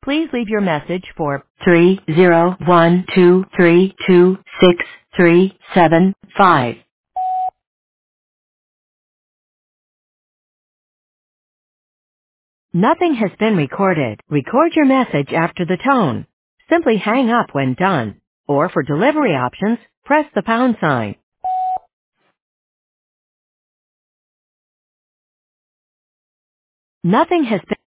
Please leave your message for 30123263375. Nothing has been recorded. Record your message after the tone. Simply hang up when done. Or for delivery options, press the pound sign. Nothing has been